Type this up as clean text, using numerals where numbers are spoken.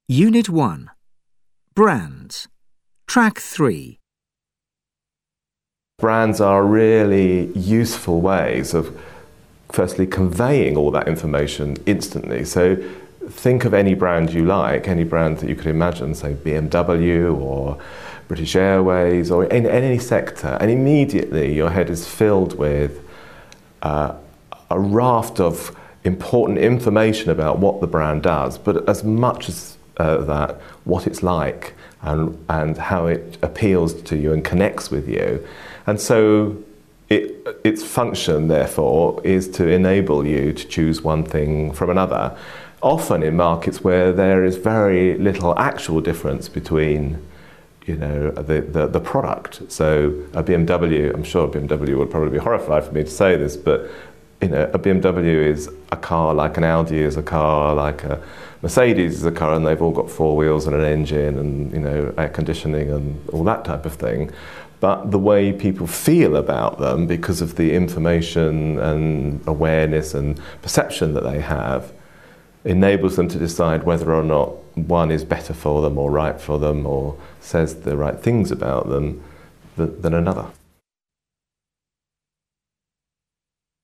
Unit 1. Brands. Track 3. Brands are really useful ways of firstly conveying all that information instantly. So think of any brand you like, any brand that you could imagine, say BMW or British Airways or in any sector, and immediately your head is filled with a raft of important information about what the brand does, but as much as that, what it's like and how it appeals to you and connects with you. And so its function, therefore, is to enable you to choose one thing from another, often in markets where there is very little actual difference between the product. So a BMW, I'm sure BMW would probably be horrified for me to say this, but a BMW is a car like an Audi is a car, like a Mercedes is a car, and they've all got four wheels and an engine and air conditioning and all that type of thing. But the way people feel about them, because of the information and awareness and perception that they have, enables them to decide whether or not one is better for them or right for them or says the right things about them than another.